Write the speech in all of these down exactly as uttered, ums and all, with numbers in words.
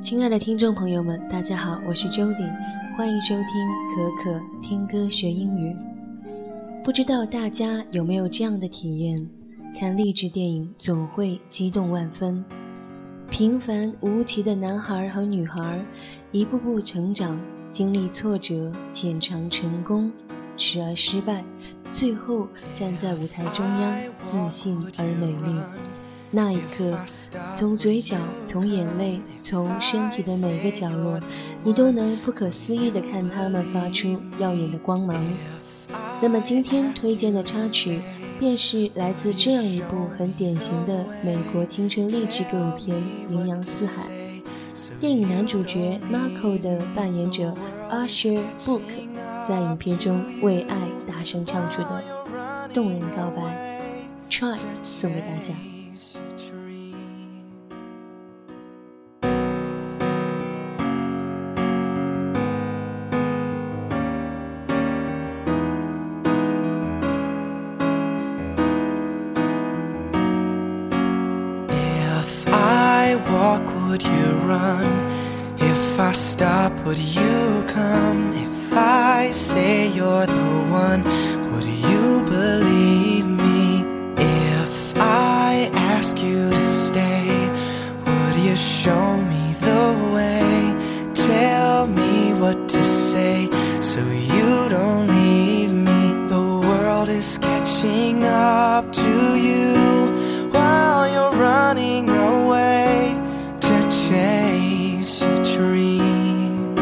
亲爱的听众朋友们，大家好，我是 Jody， 欢迎收听可可听歌学英语。不知道大家有没有这样的体验，看励志电影总会激动万分。平凡无奇的男孩和女孩一步步成长，经历挫折，浅尝成功，时而失败，最后站在舞台中央，自信而美丽。那一刻，从嘴角，从眼泪，从身体的每个角落，你都能不可思议地看他们发出耀眼的光芒。那么今天推荐的插曲便是来自这样一部很典型的美国青春励志歌舞片《名扬四海》。电影男主角 Marco 的扮演者 Usher Book 在影片中为爱大声唱出的动人告白 Try 送给大家。 Would you run? If I stop, would you come? If I say you're the one, would you believe me? If I ask you to stay, would you show me the way? Tell me what to say so you don't leave me. The world is catching up to you while you're running away. Chase your dream.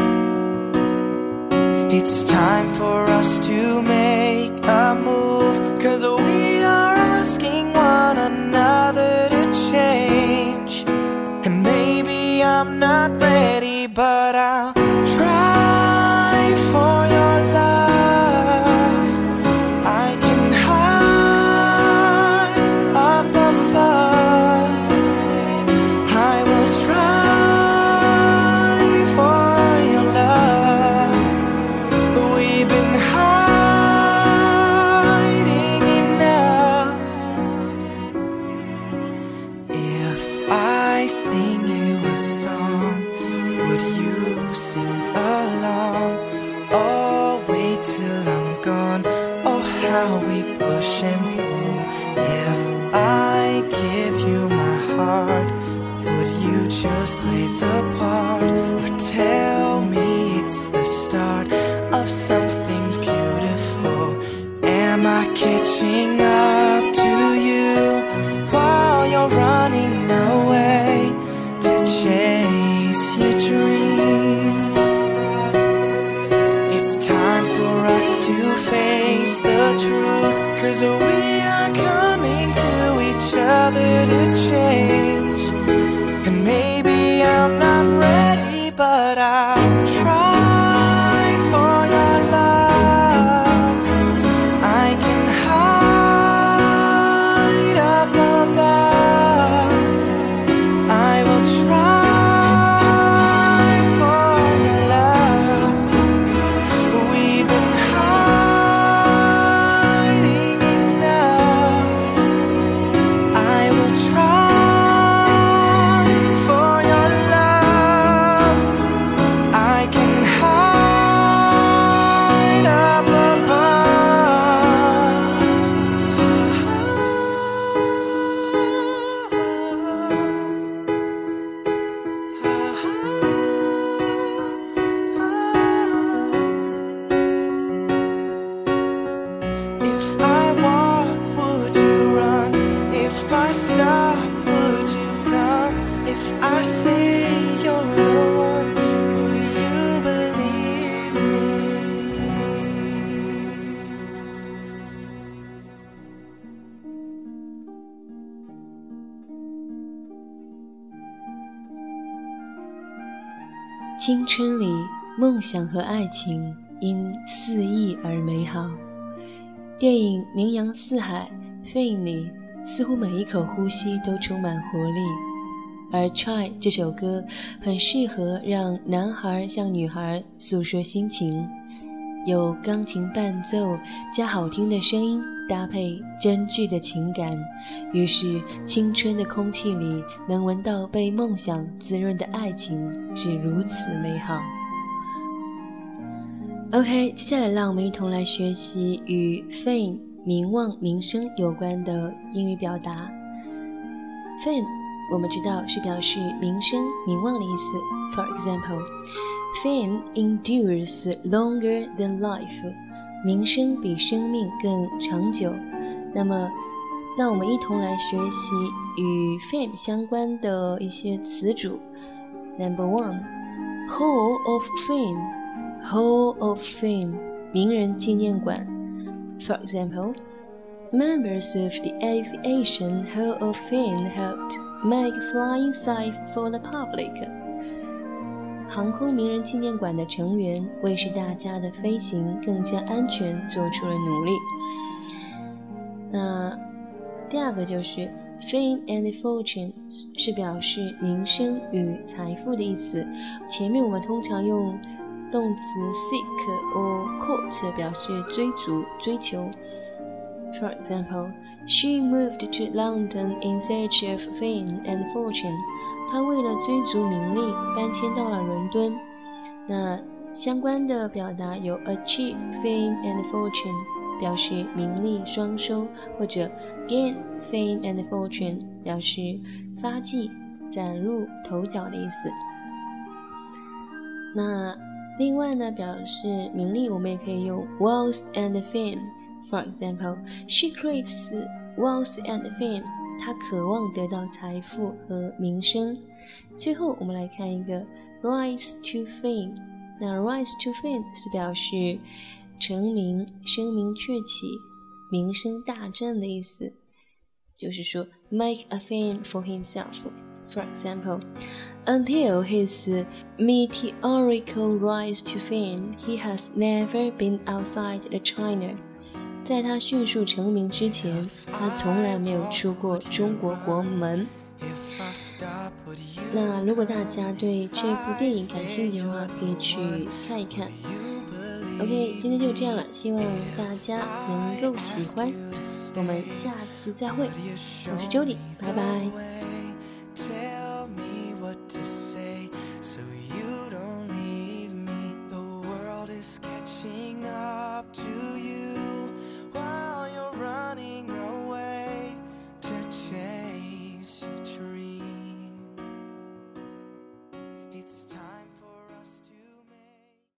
It's time for us to make a move, 'cause we are asking one another to change. And maybe I'm not ready, but I'll try for your love. I can hide up above. I will try for your love. We've been hiding enough. If I sing you a song, would you sing along? Oh, wait till I'm gone. Oh, how we push and pull. If I give you my heart, would you just play the part, or tell me it's the start of something beautiful? Am I catching up to you while you're running away to chase your dreams? It's time for us to face the truth, 'cause we are coming to each other to change. And maybe I'm not ready, but I'll try for your love. I can hide up above. I will try for your love. We've been hiding enough. I will try for your love. I can hide up above. If I walk, would you run? If I stop, would you come? If I say you're the one, would you believe me? 青春里，梦想和爱情因肆意而美好。电影《名扬四海》Fame里，似乎每一口呼吸都充满活力，而 Try 这首歌很适合让男孩向女孩诉说心情， 有钢琴伴奏加好听的声音搭配真挚的情感，于是青春的空气里能闻到被梦想滋润的爱情是如此美好。 OK， 接下来让我们一同来学习与 fame 名望名声有关的英语表达。 fame 我们知道是表示名声名望的意思。 For example, fame endures longer than life， 名声比生命更长久。那么让我们一同来学习与 fame 相关的一些词组。 Number one, Hall of Fame Hall of Fame 名人纪念馆。 For example, members of the Aviation Hall of Fame helped make flying safe for the public。 航空名人纪念馆的成员为使大家的飞行更加安全做出了努力。那第二个就是 Fame and Fortune 是表示名声与财富的意思。前面我们通常用动词 seek or court 表示追逐追求。 For example, she moved to London in search of fame and fortune。 她为了追逐名利搬迁到了伦敦。那相关的表达有 achieve fame and fortune 表示名利双收，或者 gain fame and fortune 表示发迹崭露头角的意思。那另外呢，表示名利我们也可以用 wealth and fame。 For example, she craves wealth and fame。 她渴望得到财富和名声。最后我们来看一个 rise to fame。 那 rise to fame 是表示成名声名鹊起名声大振的意思，就是说 make a fame for himself。For example, until his meteorical rise to fame, he has never been outside the China。 在他迅速成名之前，他从来没有出过中国国门。那如果大家对这部电影感兴趣的话，可以去看一看。OK， 今天就这样了，希望大家能够喜欢。我们下次再会，我是 Jody， 拜拜。 Tell me what to say so you don't leave me. The world is catching up to you while you're running away to chase your dream. It's time